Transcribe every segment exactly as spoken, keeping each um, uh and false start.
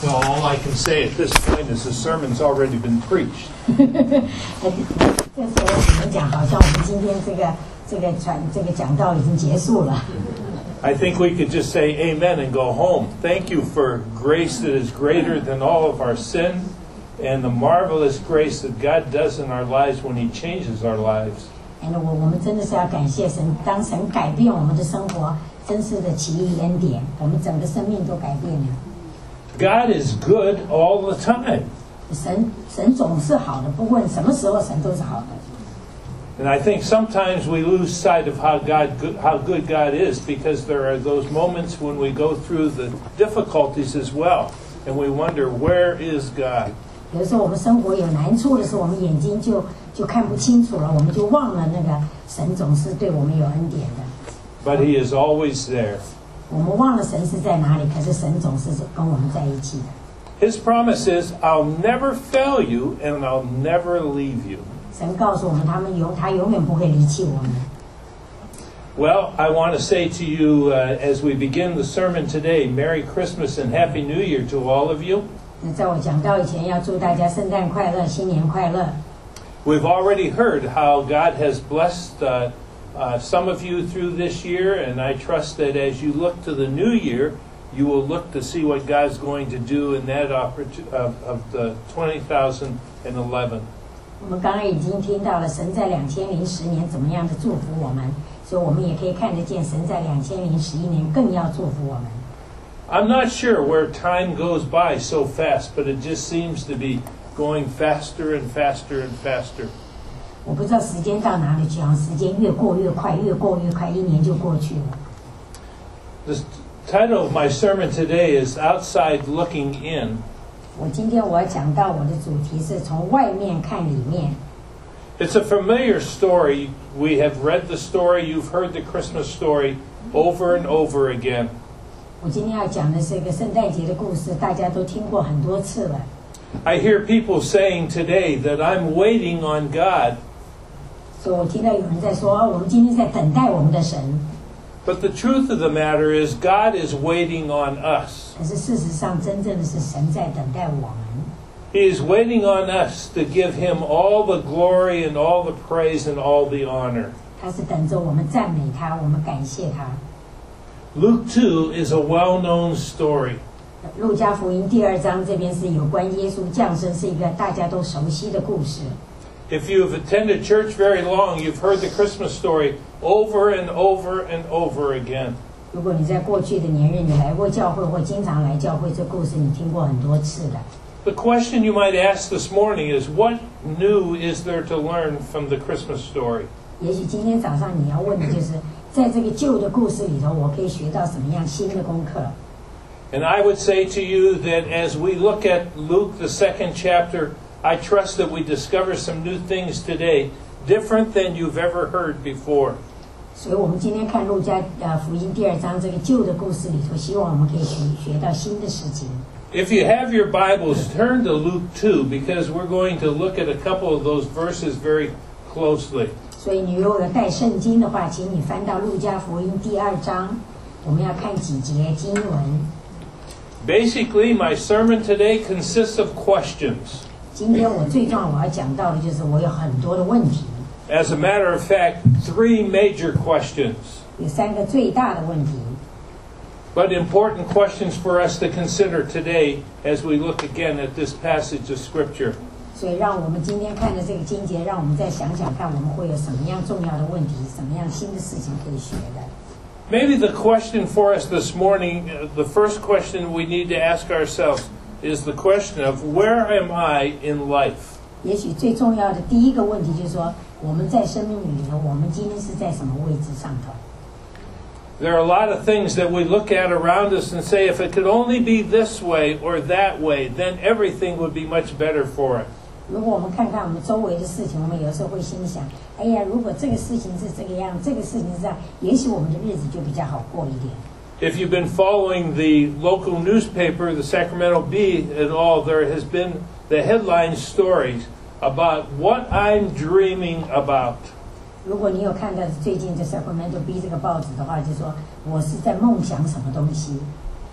Well, all I can say at this point is the sermon's already been preached. 这时候只能讲，好像我们今天这个这个传这个讲道已经结束了。 I think we could just say amen and go home. Thank you for grace that is greater than all of our sin and the marvelous grace that God does in our lives when He changes our lives. 我我们真的是要感谢神，当神改变我们的生活，真是的奇异恩典，我们整个生命都改变了。 God is good all the time. 神神总是好的，不论什么时候神都是好的。 And I think sometimes we lose sight of how God how good God is because there are those moments when we go through the difficulties as well, and we wonder where is God. 有的时候我们生活有难处的时候，我们眼睛就就看不清楚了，我们就忘了那个神总是对我们有恩典的。 But He is always there. 我们忘了神是在哪里，可是神总是跟我们在一起的。 His promise is, I'll never fail you and I'll never leave you. 神告诉我们，他们永他永远不会离弃我们。 Well, I want to say to you uh, as we begin the sermon today, Merry Christmas and Happy New Year to all of you. 那在我讲到以前，要祝大家圣诞快乐，新年快乐。 We've already heard how God has blessed uh, uh, some of you through this year, and I trust that as you look to the new year, you will look to see what God's going to do in that opportunity of, of the twenty thousand eleven. 我们刚刚已经听到了神在两千零十年怎么样的祝福我们，所以我们也可以看得见神在两千零十一年更要祝福我们。 I'm not sure where time goes by so fast, but it just seems to be going faster and faster and faster. 我不知道时间到哪里去，好像时间越过越快，越过越快，一年就过去了。 The title of my sermon today is Outside Looking In. 我今天我要讲到我的主题是从外面看里面。 It's a familiar story. We have read the story. You've heard the Christmas story over and over again. 我今天要讲的是一个圣诞节的故事，大家都听过很多次了。 I hear people saying today that I'm waiting on God. 所以我听到有人在说，我们今天在等待我们的神。 But the truth of the matter is God is waiting on us. 可是事实上，真正的是神在等待我们。 He is waiting on us to give Him all the glory and all the praise and all the honor. 他是等着我们赞美他，我们感谢他。 Luke two is a well-known story. 路加福音第二章这边是有关耶稣降生，是一个大家都熟悉的故事。 If you have attended church very long, you've heard the Christmas story over and over and over again. 如果你在过去的年日你来过教会或经常来教会，这故事你听过很多次了。 The question you might ask this morning is, what new is there to learn from the Christmas story? 也许今天早上你要问的就是，在这个旧的故事里头，我可以学到什么样新的功课？ And I would say to you that as we look at Luke, the second chapter, I trust that we discover some new things today, different than you've ever heard before. 所以我们今天看路加呃福音第二章这个旧的故事里头，希望我们可以学学到新的事情。 If you have your Bibles, turn to Luke two, because we're going to look at a couple of those verses very closely. 所以你如果带圣经的话，请你翻到路加福音第二章，我们要看几节经文。 Basically, my sermon today consists of questions. 今天我最重要我要讲到的就是我有很多的问题。 As a matter of fact, three major questions. 有三个最大的问题。 But important questions for us to consider today as we look again at this passage of Scripture. 所以让我们今天看的这个经节，让我们再想想看，我们会有什么样重要的问题，什么样新的事情可以学的。 Maybe the question for us this morning, uh, the first question we need to ask ourselves is the question of where am I in life? 也许最重要的第一个问题就是说，我们在生命里头，我们今天是在什么位置上头？ There are a lot of things that we look at around us and say, if it could only be this way or that way, then everything would be much better for us. 如果我们看看我们周围的事情，我们有时候会心想，哎呀，如果这个事情是这个样，这个事情是这样，也许我们的日子就比较好过一点。 If you've been following the local newspaper, the Sacramento Bee at all, there has been the headline stories about what I'm dreaming about. 如果你有看到最近的 Sacramento Bee 这个报纸的话，就说我是在梦想什么东西。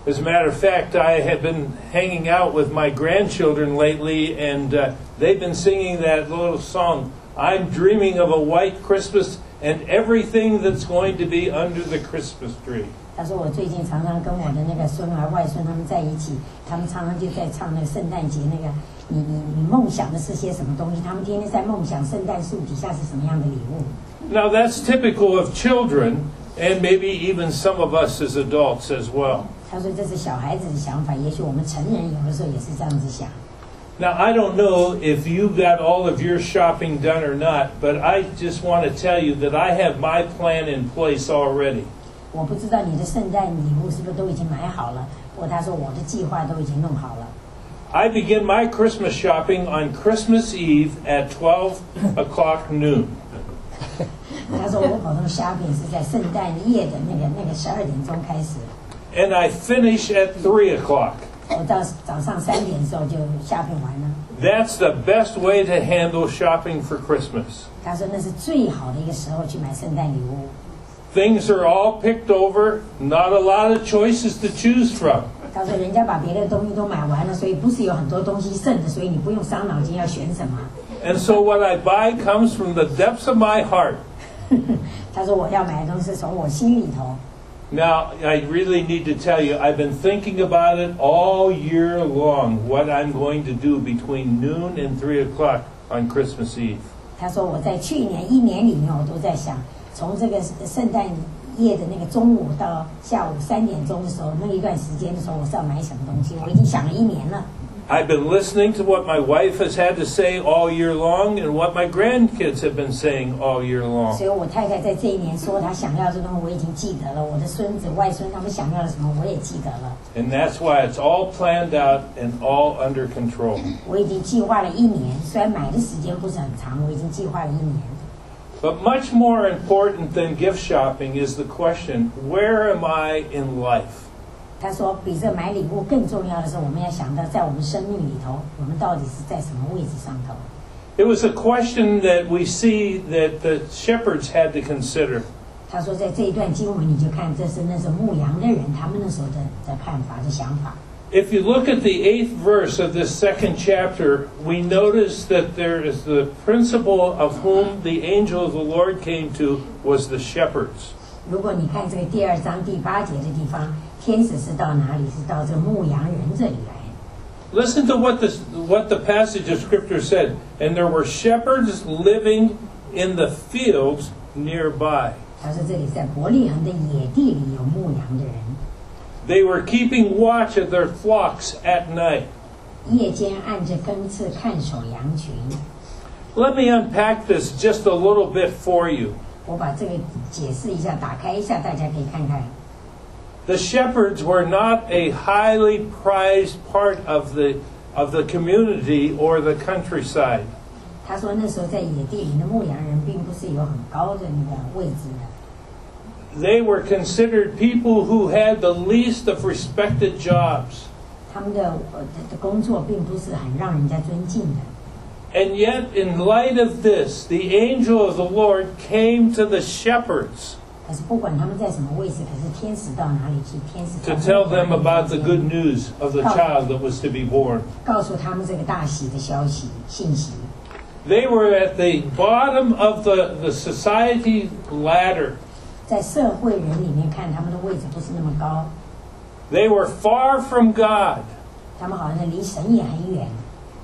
As a matter of fact, I have been hanging out with my grandchildren lately, and uh, they've been singing that little song, I'm dreaming of a white Christmas and everything that's going to be under the Christmas tree. 他说我最近常常跟我的那个孙儿外孙他们在一起，他们常常就在唱那个圣诞节那个你你你梦想的是些什么东西？他们天天在梦想圣诞树底下是什么样的礼物。 Now that's typical of children, and maybe even some of us as adults as well. 他说这是小孩子的想法，也许我们成人有的时候也是这样子想。 Now, I don't know if you got all of your shopping done or not, but I just want to tell you that I have my plan in place already. 我不知道你的圣诞礼物是不是都已经买好了，不过他说我的计划都已经弄好了。 I begin my Christmas shopping on Christmas Eve at twelve o'clock noon. 他说我普通 shopping 是在圣诞夜的那个那个十二点钟开始。 And I finish at three o'clock. 我到早上三点的时候就 shopping 完了。 That's the best way to handle shopping for Christmas. 他说那是最好的一个时候去买圣诞礼物。 Things are all picked over, not a lot of choices to choose from. 他说人家把别的东西都买完了，所以不是有很多东西剩的，所以你不用伤脑筋要选什么。 And so what I buy comes from the depths of my heart. 他说我要买的东西是从我心里头。 Now, I really need to tell you, I've been thinking about it all year long, what I'm going to do between noon and three o'clock on Christmas Eve. 他说我在去年一年里面，我都在想，从这个圣诞夜的那个中午到下午三点钟的时候，那一段时间的时候，我是要买什么东西，我已经想了一年了。 I've been listening to what my wife has had to say all year long and what my grandkids have been saying all year long. 所以我太太在这一年说她想要的东西，我已经记得了。我的孙子、外孙他们想要的什么，我也记得了。 And that's why it's all planned out and all under control. 我已经计划了一年，虽然买的时间不是很长，我已经计划了一年。 But much more important than gift shopping is the question, where am I in life? 他说，比这买礼物更重要的是，我们要想到在我们生命里头，我们到底是在什么位置上头。 It was a question that we see that the shepherds had to consider. 他说，在这一段经文，你就看这是那是牧羊的人他们那时候的的看法的想法。 If you look at the eighth verse of this second chapter, we notice that there is the principle of whom the angel of the Lord came to was the shepherds. 如果你看这个第二章第八节的地方，天使是到哪里？是到这个牧羊人这里来。 Listen to what this what the passage of Scripture said. And there were shepherds living in the fields nearby. 他说这里在伯利恒的野地里有牧羊的人。 They were keeping watch of their flocks at night. 夜间按着更次看守羊群。 Let me unpack this just a little bit for you. 我把这个解释一下，打开一下，大家可以看看。 The shepherds were not a highly prized part of the of the community or the countryside. 他说那时候在野地里的牧羊人并不是有很高的那个位置的。 They were considered people who had the least of respected jobs. 他们的呃的工作并不是很让人家尊敬的。 And yet, in light of this, the angel of the Lord came to the shepherds 可是不管他们在什么位置，可是天使到哪里去？天使 to tell them about the good news of the child that was to be born. 告诉他们这个大喜的消息信息。 They were at the bottom of the, the society ladder. 在社会人里面看，他们的位置不是那么高。 They were far from God. 他们好像离神也很远。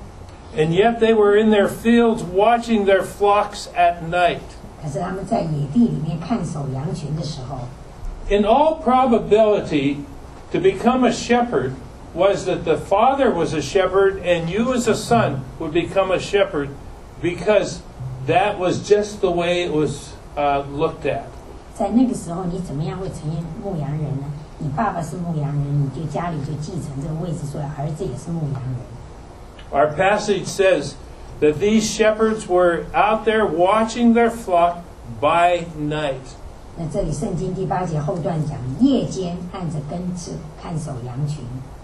And yet they were in their fields watching their flocks at night. 可是他们在野地里面看守羊群的时候， In all probability, to become a shepherd was that the father was a shepherd and you as a son would become a shepherd because that was just the way it was uh, looked at. 在那个时候，你怎么样会成为牧羊人呢？你爸爸是牧羊人，你就家里就继承这个位置，所以儿子也是牧羊人。 Our passage says that these shepherds were out there watching their flock by night. 那这里圣经第八节后段讲，夜间按着更次看守羊群。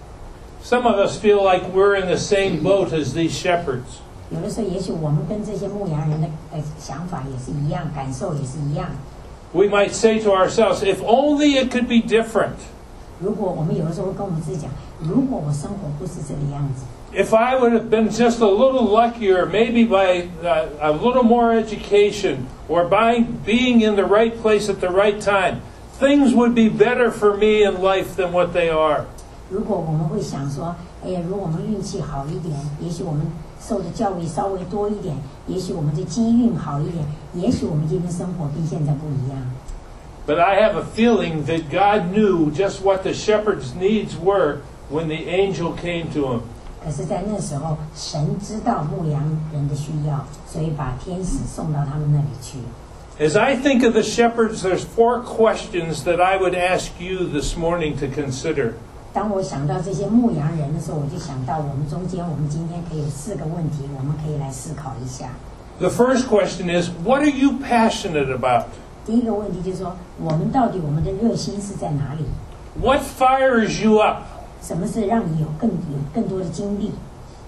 Some of us feel like we're in the same boat as these shepherds. 有的时候，也许我们跟这些牧羊人的呃想法也是一样，感受也是一样。 We might say to ourselves, if only it could be different. 如果我们有的时候会跟我们自己讲，如果我生活不是这个样子。 If I would have been just a little luckier, maybe by uh, a little more education, or by being in the right place at the right time, things would be better for me in life than what they are. 如果我们会想说，哎呀，如果我们运气好一点，也许我们受的教育稍微多一点，也许我们的机运好一点，也许我们今天生活跟现在不一样。 But I have a feeling that God knew just what the shepherd's needs were when the angel came to him. 可是，在那时候，神知道牧羊人的需要，所以把天使送到他们那里去。 As I think of the shepherds, there's four questions that I would ask you this morning to consider. 当我想到这些牧羊人的时候，我就想到我们中间，我们今天可以有四个问题，我们可以来思考一下。 The first question is, what are you passionate about? 第一个问题就是说，我们到底我们的热心是在哪里？ What fires you up? 什么是让你有更有更多的精力？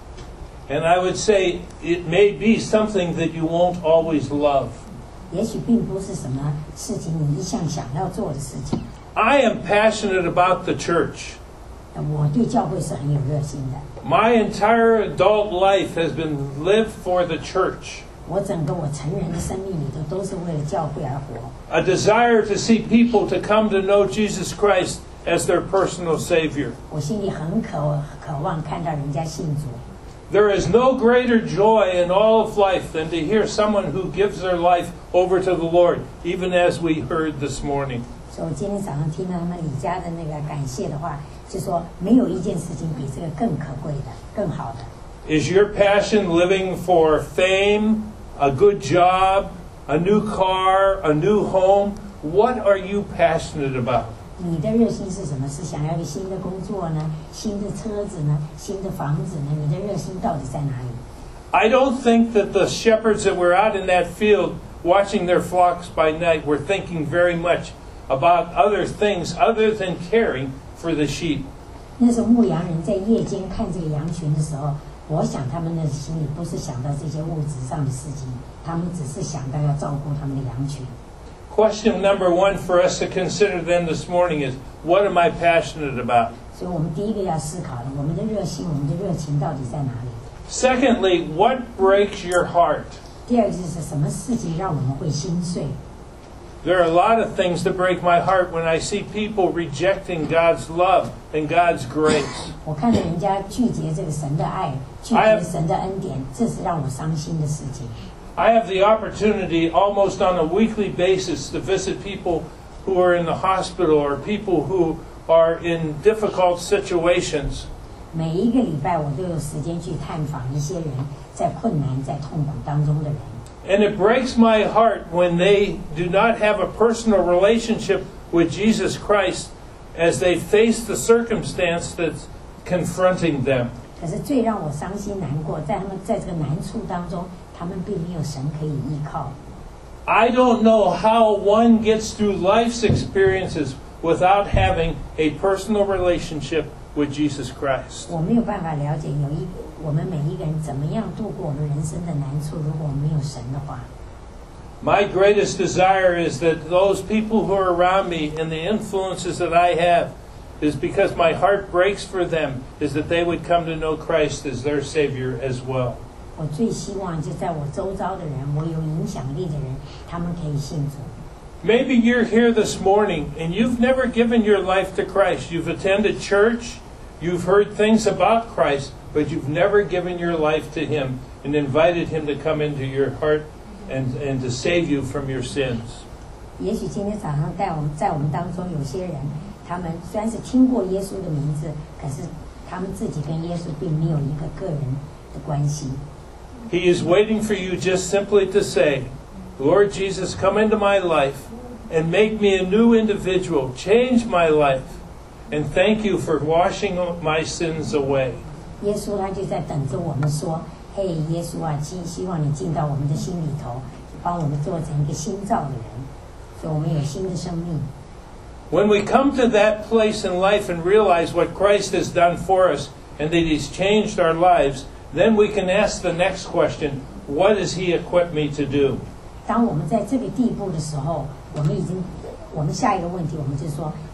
And I would say it may be something that you won't always love. 也许并不是什么事情你一向想要做的事情。 I am passionate about the church. 我对教会是很有热心的。 My entire adult life has been lived for the church. 我整个我成人的生命里头都是为了教会而活。 A desire to see people to come to know Jesus Christ as their personal Savior. 我心里很渴渴望看到人家信主。 There is no greater joy in all of life than to hear someone who gives their life over to the Lord, even as we heard this morning. 所以我今天早上听到他们李家的那个感谢的话，就说没有一件事情比这个更可贵的、更好的。 Is your passion living for fame, a good job, a new car, a new home? What are you passionate about? 你的热心是什么？是想要一个新的工作呢？新的车子呢？新的房子呢？你的热心到底在哪里？ I don't think that the shepherds that were out in that field watching their flocks by night were thinking very much about other things other than caring for the sheep. 那时候牧羊人在夜间看这个羊群的时候，我想他们的心里不是想到这些物质上的事情，他们只是想到要照顾他们的羊群。 Question number one for us to consider then this morning is, what am I passionate about? 所以我们第一个要思考的，我们的热心，我们的热情到底在哪里？ Secondly, what breaks your heart? 第二个就是什么事情让我们会心碎？ There are a lot of things that break my heart when I see people rejecting God's love and God's grace. 我看到人家拒绝这个神的爱，拒绝神的恩典，这是让我伤心的事情。 I have the opportunity almost on a weekly basis to visit people who are in the hospital or people who are in difficult situations. 每一个礼拜我都有时间去探访一些人在困难、在痛苦当中的人。 And it breaks my heart when they do not have a personal relationship with Jesus Christ as they face the circumstance that's confronting them. 可是最让我伤心难过，在他们在这个难处当中，他们并没有神可以依靠。 I don't know how one gets through life's experiences without having a personal relationship with Jesus Christ. 我没有办法了解有一我们每一个人怎么样度过我们人生的难处，如果我们没有神的话。 My greatest desire is that those people who are around me and the influences that I have is because my heart breaks for them, is that they would come to know Christ as their Savior as well. 我最希望就在我周遭的人，我有影响力的人，他们可以信主。 Maybe you're here this morning and you've never given your life to Christ. You've attended church, you've heard things about Christ, but you've never given your life to Him and invited Him to come into your heart and, and to save you from your sins. 也许今天早上在我们在我们当中有些人，他们虽然是听过耶稣的名字，可是他们自己跟耶稣并没有一个个人的关系。 He is waiting for you just simply to say, Lord Jesus, come into my life and make me a new individual. Change my life. And thank you for washing my sins away. 耶稣他就在等着我们说：“嘿，耶稣啊，希希望你进到我们的心里头，帮我们做成一个新造的人，所以我们有新的生命。” When we come to that place in life and realize what Christ has done for us and that He's changed our lives, then we can ask the next question, what does He equip me to do? 当我们在这个地步的时候，我们已经，我们下一个问题，我们就说：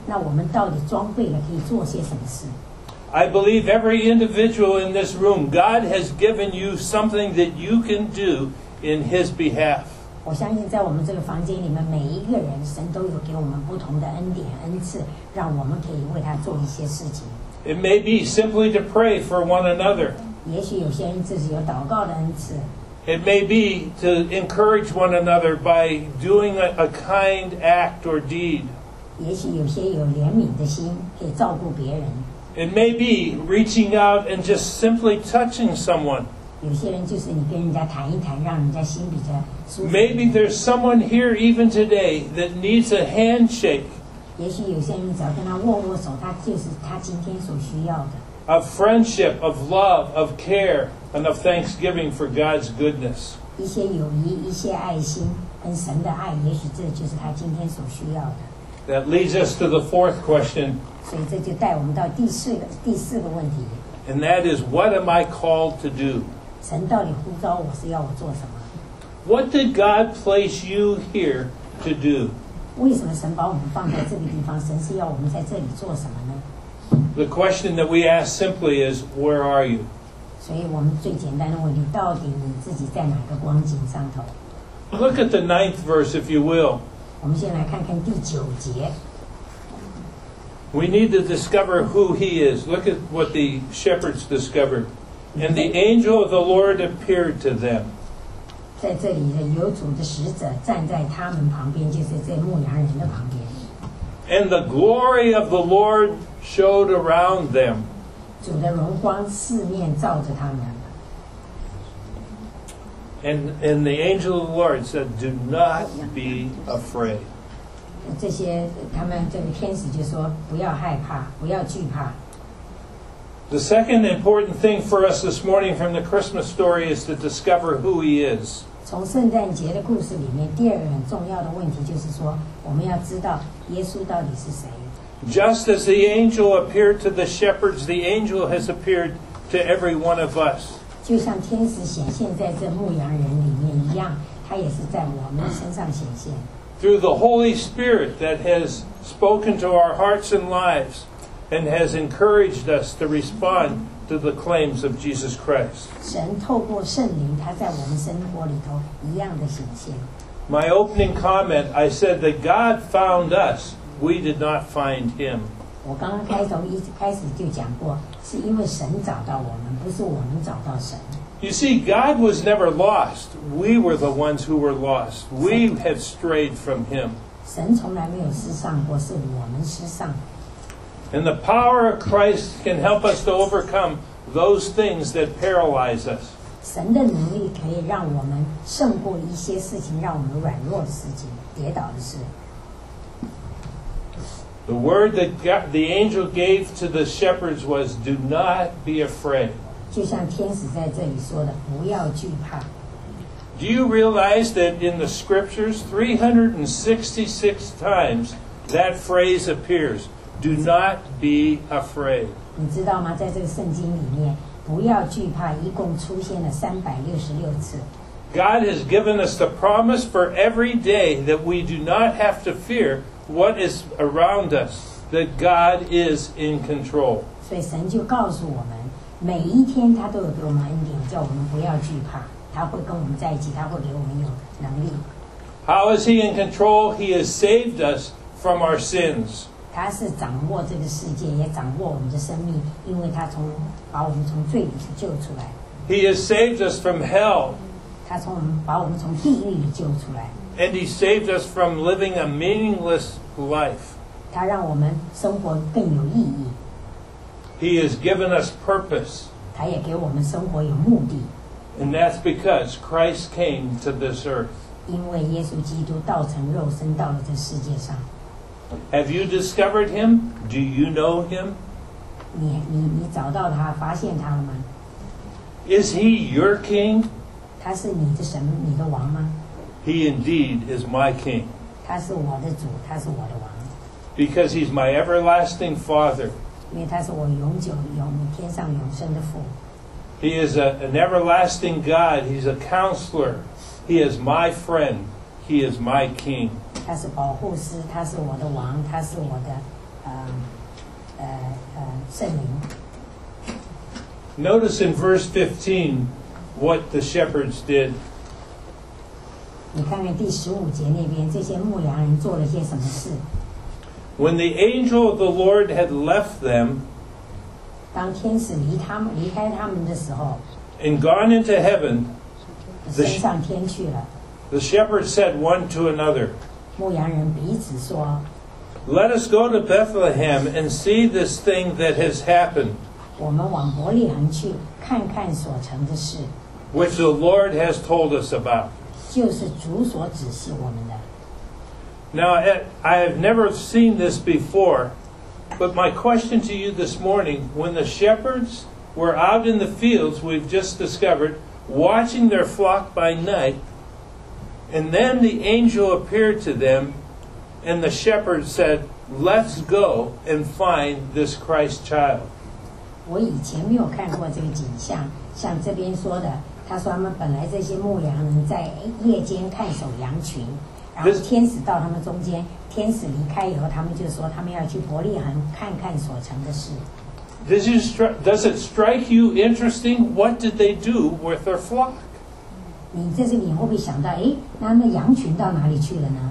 那我们到底装备了可以做些什么事？ I believe every individual in this room, God has given you something that you can do in His behalf. 我相信在我们这个房间里面，每一个人，神都有给我们不同的恩典、恩赐，让我们可以为他做一些事情。 It may be simply to pray for one another. 也许有些人自己有祷告的恩赐， It may be to encourage one another by doing a, a kind act or deed. 也许有些有怜悯的心，可以照顾别人。 It may be reaching out and just simply touching someone. 有些人就是你跟人家谈一谈，让人家心比较舒服。 Maybe there's someone here even today that needs a handshake 也许有些人只要跟他握握手，他就是他今天所需要的。 of friendship, of love, of care, and of thanksgiving for God's goodness. 一些友谊，一些爱心，跟神的爱，也许这就是他今天所需要的。 That leads us to the fourth question, 所以这就带我们到第四个第四个问题： and that is, what am I called to do? 神到底呼召我是要我做什么？ What did God place you here to do? 为什么神把我们放在这个地方？神是要我们在这里做什么呢？ The question that we ask simply is, where are you? 所以我们最简单的问题：到底你自己在哪个光景上头？ Look at the ninth verse, if you will. 我们先来看看第九节。 We need to discover who He is. Look at what the shepherds discovered. And the angel of the Lord appeared to them. 在这里的有主的使者站在他们旁边，就是这牧羊人的旁边。 And the glory of the Lord showed around them. 主的荣光四面照着他们。 And, and the angel of the Lord said, do not be afraid. 这些他们这个天使就说：不要害怕，不要惧怕。 The second important thing for us this morning from the Christmas story is to discover who He is. 从圣诞节的故事里面，第二个很重要的问题就是说，我们要知道耶稣到底是谁。 Just as the angel appeared to the shepherds, the angel has appeared to every one of us. 就像天使显现在这牧羊人里面一样，他也是在我们身上显现。 Through the Holy Spirit that has spoken to our hearts and lives and has encouraged us to respond to the claims of Jesus Christ. 神透过圣灵，他在我们生活里头一样的显现。 My opening comment, I said that God found us. We did not find Him. 我刚刚开头一开始就讲过，是因为神找到我们，不是我们找到神。 You see, God was never lost. We were the ones who were lost. We had strayed from Him. 神从来没有失丧过，是我们失丧。 And the power of Christ can help us to overcome those things that paralyze us. 神的能力可以让我们胜过一些事情，让我们软弱的事情、跌倒的事。 The word that God, the angel gave to the shepherds was, do not be afraid. 就像天使在这里说的，不要惧怕。 Do you realize that in the scriptures, three hundred sixty-six times that phrase appears, do not be afraid. 你知道吗？在这个圣经里面，不要惧怕，一共出现了三百六十六次。 God has given us the promise for every day that we do not have to fear what is around us, that God is in control. 所以神就告诉我们，每一天他都有给我们恩典，叫我们不要惧怕，他会跟我们在一起，他会给我们有能力。 How is He in control? He has saved us from our sins. 他是掌握这个世界，也掌握我们的生命，因为他从把我们从罪里救出来， He has saved us from hell. 他从我们把我们从地狱里救出来， And He saved us from living a meaningless life. 他让我们生活更有意义， He has given us purpose. 他也给我们生活有目的， And that's because Christ came to this earth. 因为耶稣基督道成肉身到了这世界上。 Have you discovered Him? Do you know Him? 你你你找到他，发现他了吗？ Is He your King? 他是你的神，你的王吗？ He indeed is my King. 他是我的主，他是我的王， Because He's my everlasting Father. 因为他是我永久永天上永生的父。 He is a, an everlasting God. He's a counselor. He is my friend. He is my King. 他是保护师，他是我的王，他是我的圣灵。 Notice in verse fifteen what the shepherds did. 你看看第十五节那边，这些牧羊人做了些什么事？ When the angel of the Lord had left them 当天使离他们离开他们的时候， and gone into heaven, 升上天去了。 the shepherds said one to another, 牧羊人彼此说 Let us go to Bethlehem and see this thing that has happened, 我们往伯利恒去看看所成的事， which the Lord has told us about. 就是主所指示我们的。 Now, I have never seen this before, but my question to you this morning, when the shepherds were out in the fields, we've just discovered, watching their flock by night, and then the angel appeared to them, and the shepherds said, Let's go and find this Christ child. 我以前没有看过这个景象，像这边说的，他说他们本来这些牧羊人在夜间看守羊群，然后天使到他们中间，天使离开以后，他们就说他们要去伯利恒看看所成的事。 Does, you stri- does it strike you interesting? What did they do with their flock? 你在这里会不会想到，诶，那他们的羊群到哪里去了呢？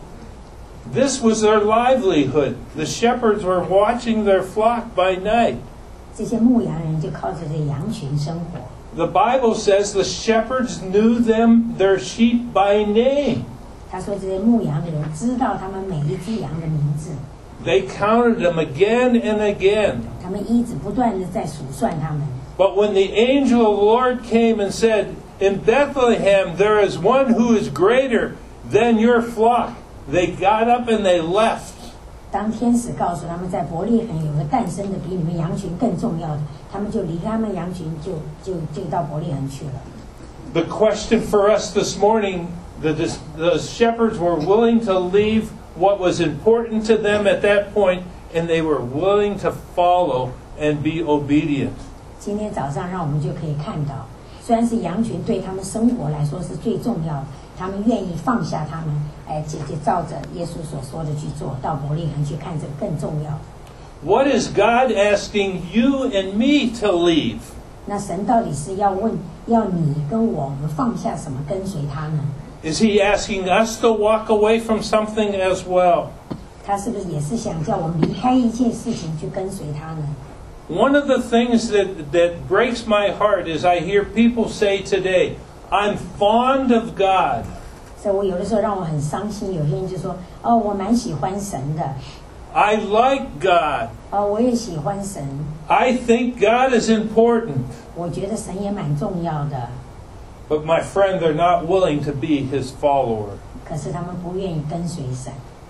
This was their livelihood. The shepherds were watching their flock by night. 这些牧羊人就靠着这羊群生活。 The Bible says the shepherds knew them, their sheep by name. 他说这些牧羊的人知道他们每一只羊的名字， They counted them again and again. 他们一直不断的在数算他们。 But when the angel of the Lord came and said, In Bethlehem there is one who is greater than your flock, they got up and they left. 当天使告诉他们在伯利恒有个诞生的比你们羊群更重要的，他们就离开他们羊群就就就到伯利恒去了。 The question for us this morning, the, the shepherds were willing to leave what was important to them at that point, and they were willing to follow and be obedient. 今天早上让我们就可以看到，虽然是羊群对他们生活来说是最重要的，他们愿意放下他们，哎，就就照着耶稣所说的去做，到伯利恒去看这个更重要的。 What is God asking you and me to leave? 那神到底是要问，要你跟我们放下什么跟随他呢？ Is He asking us to walk away from something as well? 他是不是也是想叫我们离开一切事情去跟随他呢？ One of the things that, that breaks my heart is I hear people say today, I'm fond of God. 所以我有的时候让我很伤心，有些人就说：“哦，我蛮喜欢神的， I like God. 哦，我也喜欢神， I think God is important. 我觉得神也蛮重要的。” But my friend, they're not willing to be His follower. 可是他们不愿意跟随神。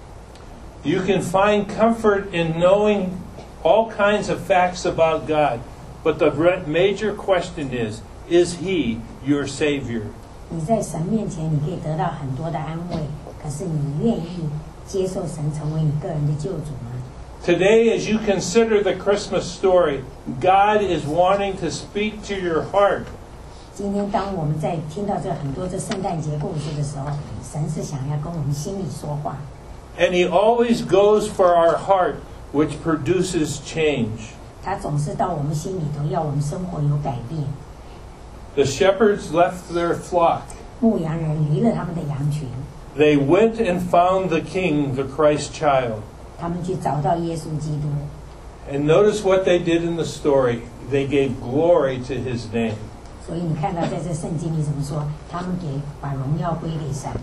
You can find comfort in knowing all kinds of facts about God. But the major question is, is He your Savior? 你在神面前，你可以得到很多的安慰，可是你愿意接受神成为你个人的救主吗？ Today, as you consider the Christmas story, God is wanting to speak to your heart. 今天当我们在听到这很多这圣诞节故事的时候，神是想要跟我们心里说话。 And He always goes for our heart, which produces change. 他总是到我们心里头，要我们生活有改变。 The shepherds left their flock. 牧羊人离了他们的羊群， They went and found the King, the Christ child. 他们去找到耶稣基督。 And notice what they did in the story. They gave glory to His name. 所以你看到在这圣经里怎么说？他们给把荣耀归给神。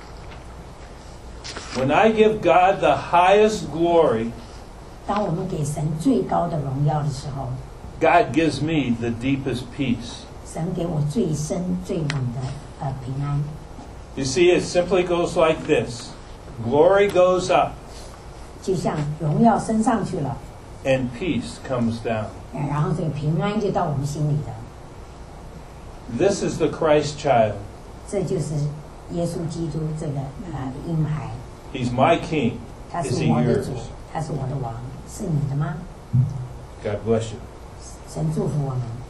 When I give God the highest glory, 当我们给神最高的荣耀的时候， God gives me the deepest peace. 神给我最深最稳的呃平安。 You see, it simply goes like this. Glory goes up 就像荣耀升上去了， and peace comes down. 然后这个平安就到我们心里的。 This is the Christ child. 这就是耶稣基督这个呃婴孩， He's my king. 他 Is 是 he 我的主 yours?， 他是我的王，是你的吗？ God bless you. 神祝福我们。